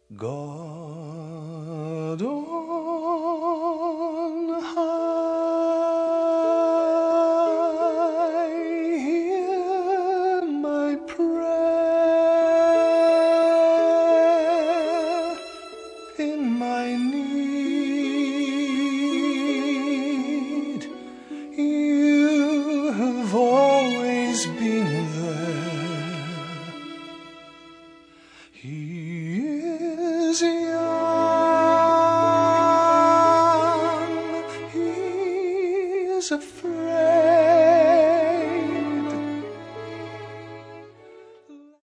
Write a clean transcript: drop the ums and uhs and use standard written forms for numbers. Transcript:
God on high, hear my prayer in my need. You have always been there. He is